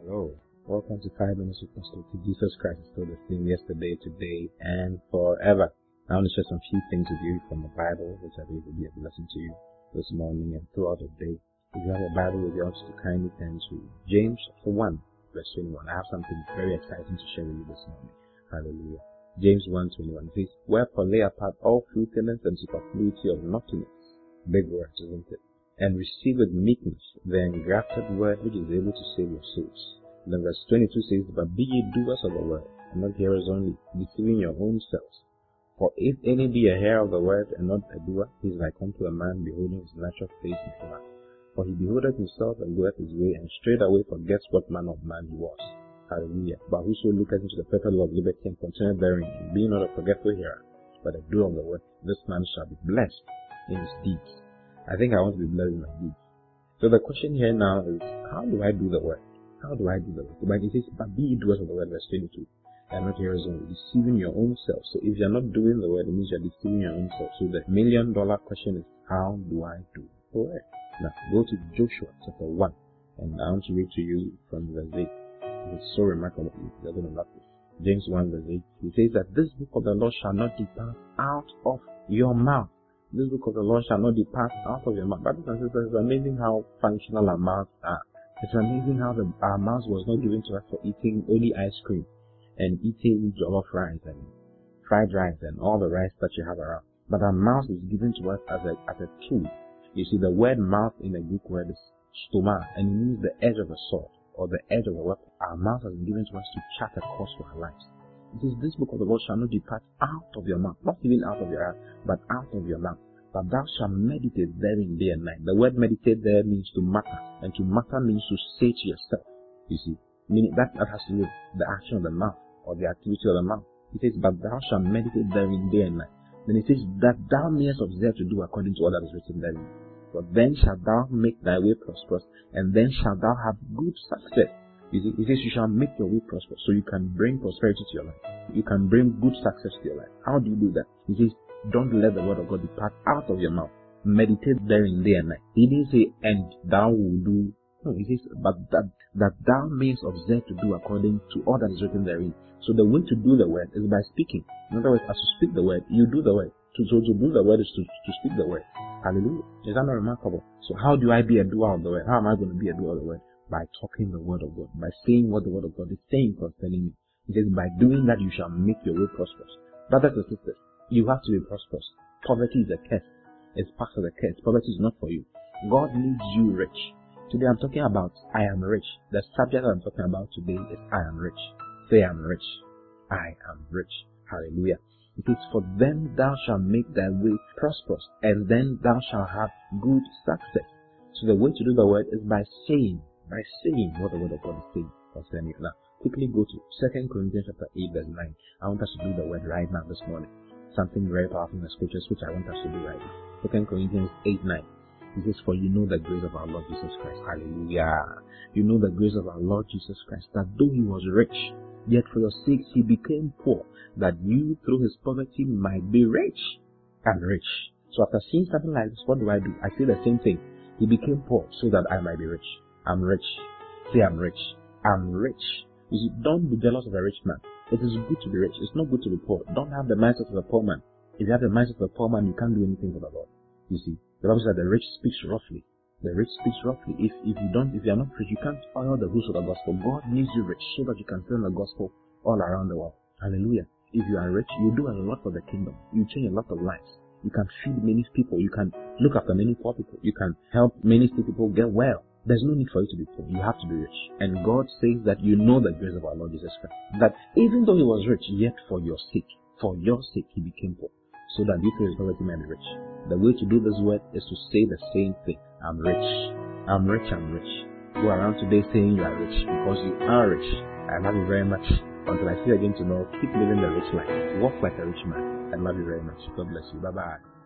Hello. Welcome to 5 Minutes with Pastor T. Jesus Christ is still the same yesterday, today, and forever. I want to share some few things with you from the Bible, which I believe will be a blessing to you this morning and throughout the day. If you have a Bible with you, I want you to kindly turn to James 1, verse 21. I have something very exciting to share with you this morning. Hallelujah. James 1:21 says, "Wherefore lay apart all filthiness and superfluity of naughtiness." Big words, isn't it? "And receive with meekness the engrafted word which is able to save your souls." And then verse 22 says, "But be ye doers of the word, and not hearers only, deceiving your own selves. For if any be a hearer of the word and not a doer, he is like unto a man beholding his natural face in a glass. For he beholdeth himself and goeth his way, and straightway forgets what manner of man he was." Hallelujah. "But whoso looketh into the perfect law of liberty and continueth therein, and being not a forgetful hearer, but a doer of the word, this man shall be blessed in his deeds." I think I want to be blessed in my deeds. So the question here now is, how do I do the word? How do I do the word? But it says, "But be ye doers of the word," verse 22, "and not hearers only, deceiving your own self." So if you're not doing the word, it means you're deceiving your own self. So the $1,000,000 question is, how do I do the word? Now, go to Joshua chapter 1, and I want to read to you from verse 8. It's so remarkable. You're going to love this. James 1 verse 8. He says that this book of the law shall not depart out of your mouth. This book of the law shall not depart out of your mouth. Brothers and sisters, it's amazing how functional our mouths are. It's amazing how our mouths was not given to us for eating only ice cream and eating jollof rice and fried rice and all the rice that you have around. But our mouth is given to us as a tool. You see, the word mouth in the Greek word is stoma, and it means the edge of a sword or the edge of a weapon. Our mouth has been given to us to chart a course for our lives. It says, "This book of the law shall not depart out of your mouth," not even out of your heart, but out of your mouth. "But thou shalt meditate therein day and night." The word meditate there means to matter, and to matter means to say to yourself. You see, meaning that has to do with the action of the mouth or the activity of the mouth. It says, "But thou shalt meditate therein day and night." Then it says, "That thou mayest observe to do according to all that is written therein. For then shalt thou make thy way prosperous, and then shalt thou have good success." You see, it says you shall make your way prosperous, so you can bring prosperity to your life. You can bring good success to your life. How do you do that? It says, don't let the word of God depart out of your mouth. Meditate therein day and night. He didn't say, "and thou will do." No, he says, "but that thou mayest observe to do according to all that is written therein." So the way to do the word is by speaking. In other words, as you speak the word, you do the word. So to do the word is to speak the word. Hallelujah. Is that not remarkable? So how do I be a doer of the word? How am I going to be a doer of the word? By talking the word of God, by saying what the word of God is saying concerning me. He says, by doing that you shall make your way prosperous. Brothers and sisters, you have to be prosperous. Poverty is a curse. It's part of the curse. Poverty is not for you. God needs you rich. Today I'm talking about I am rich. The subject I'm talking about today is I am rich. Say I am rich. I am rich. Hallelujah. It is, "For then thou shalt make thy way prosperous, and then thou shalt have good success." So the way to do the word is by saying what the word of God is saying concerning you. Now, quickly go to 2 Corinthians chapter 8 verse 9. I want us to do the word right now this morning. Something very powerful in the scriptures which I want us to do right now. 2 Corinthians 8:9. It says, "For you know the grace of our Lord Jesus Christ." Hallelujah. You know the grace of our Lord Jesus Christ, that though he was rich, yet for your sakes he became poor, that you through his poverty might be rich. I'm rich. So after seeing something like this, what do? I say the same thing. He became poor so that I might be rich. I'm rich. Say I'm rich. I'm rich. You see, don't be jealous of a rich man. It is good to be rich. It's not good to be poor. Don't have the mindset of a poor man. If you have the mindset of a poor man, you can't do anything for the Lord. You see, the Bible says that the rich speaks roughly. The rich speaks roughly. If you are not rich, you can't oil the roots of the gospel. God needs you rich so that you can send the gospel all around the world. Hallelujah. If you are rich, you do a lot for the kingdom. You change a lot of lives. You can feed many people. You can look after many poor people. You can help many sick people get well. There's no need for you to be poor. You have to be rich. And God says that you know the grace of our Lord Jesus Christ. That even though he was rich, yet for your sake, he became poor. So that you through his poverty may be rich. The way to do this word is to say the same thing. I'm rich. I'm rich. I'm rich. Go around today saying you are rich because you are rich. I love you very much. Until I see you again tomorrow, keep living the rich life. Walk like a rich man. I love you very much. God bless you. Bye-bye.